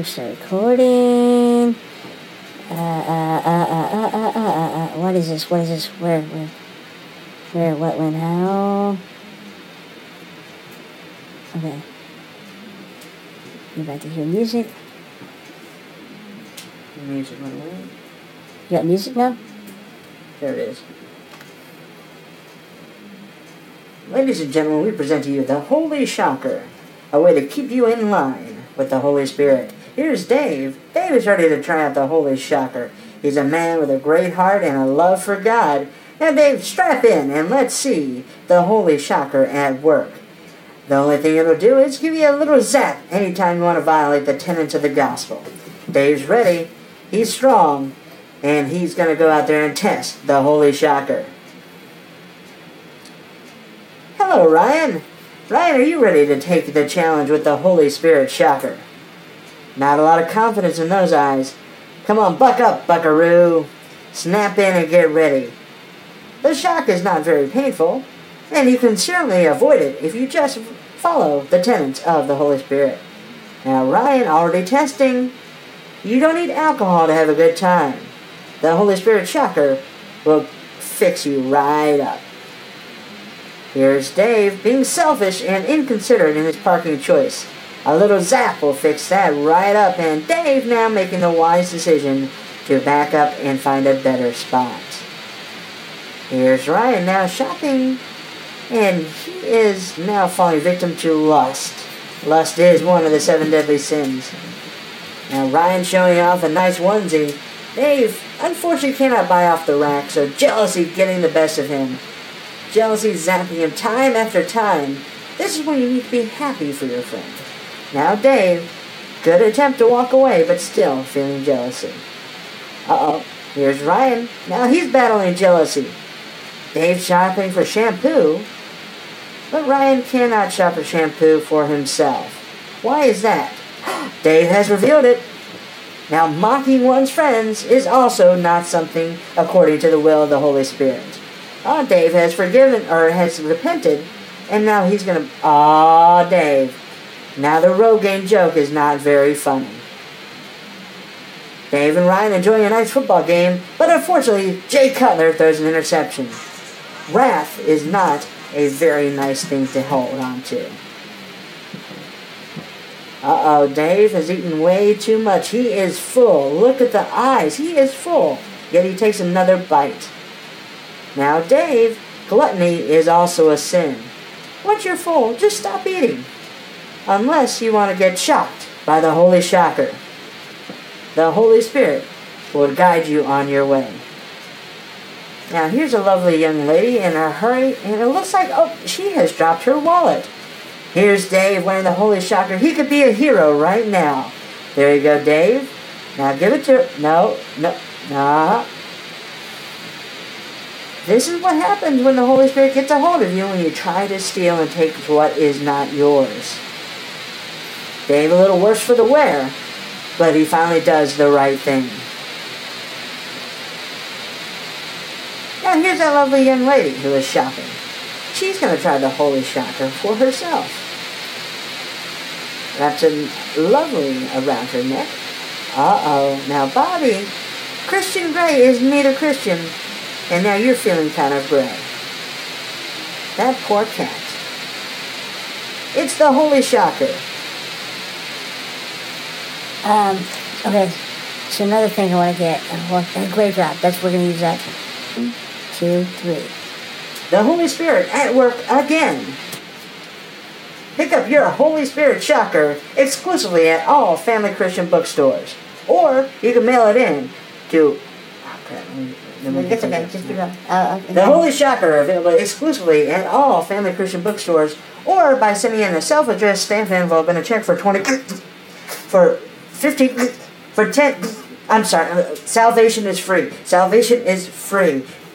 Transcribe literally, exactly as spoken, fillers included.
start recording. Uh, uh, uh, uh, uh, uh, uh, uh, what is this? What is this? Where, where, where, what, when, how? Okay. You're about to hear music. Music went away. You got music now? There it is. Ladies and gentlemen, we present to you the Holy Shocker, a way to keep you in line with the Holy Spirit. Here's Dave. Dave is ready to try out the Holy Shocker. He's a man with a great heart and a love for God. Now, Dave, strap in and let's see the Holy Shocker at work. The only thing it'll do is give you a little zap anytime you want to violate the tenets of the gospel. Dave's ready. He's strong. And he's going to go out there and test the Holy Shocker. Hello, Ryan. Ryan, are you ready to take the challenge with the Holy Spirit Shocker? Not a lot of confidence in those eyes. Come on, buck up, buckaroo. Snap in and get ready. The shock is not very painful, and you can certainly avoid it if you just follow the tenets of the Holy Spirit. Now, Ryan, already testing. You don't need alcohol to have a good time. The Holy Spirit Shocker will fix you right up. Here's Dave being selfish and inconsiderate in his parking choice. A little zap will fix that right up, and Dave now making the wise decision to back up and find a better spot. Here's Ryan now shopping, and he is now falling victim to lust. Lust is one of the seven deadly sins. Now Ryan showing off a nice onesie. Dave, unfortunately, cannot buy off the rack, so jealousy getting the best of him. Jealousy zapping him time after time. This is when you need to be happy for your friend. Now Dave, good attempt to walk away, but still feeling jealousy. Uh-oh, here's Ryan. Now he's battling jealousy. Dave shopping for shampoo, but Ryan cannot shop for shampoo for himself. Why is that? Dave has revealed it. Now, mocking one's friends is also not something according to the will of the Holy Spirit. Ah, Dave has forgiven, or has repented, and now he's going to... Ah, Dave. Now the Rogaine joke is not very funny. Dave and Ryan enjoying a nice football game, but unfortunately, Jay Cutler throws an interception. Wrath is not a very nice thing to hold on to. Uh-oh, Dave has eaten way too much. He is full. Look at the eyes. He is full. Yet he takes another bite. Now, Dave, gluttony is also a sin. Once you're full, just stop eating. Unless you want to get shocked by the Holy Shocker. The Holy Spirit will guide you on your way. Now, here's a lovely young lady in a hurry, and it looks like, oh, she has dropped her wallet. Here's Dave wearing the Holy Shocker. He could be a hero right now. There you go, Dave. Now give it to her. No, no, no. This is what happens when the Holy Spirit gets a hold of you when you try to steal and take what is not yours. Dave a little worse for the wear, but he finally does the right thing. Now here's that lovely young lady who is shopping. She's going to try the Holy Shocker for herself. Wraps it lovely around her neck. Uh-oh. Now, Bobby, Christian Grey is neither Christian, and now you're feeling kind of gray. That poor cat. It's the Holy Shocker. Um, okay. So another thing I want to get. Well, great job. That's we're going to use that. One, two, three. The Holy Spirit at work again. Pick up your Holy Spirit Shocker exclusively at all Family Christian bookstores. Or you can mail it in to... Oh, crap. That's okay. Just keep going. Uh, okay. The Holy Shocker available exclusively at all Family Christian bookstores, or by sending in a self-addressed stamped envelope and a check for twenty... For fifty... For ten... I'm sorry. Salvation is free. Salvation is free.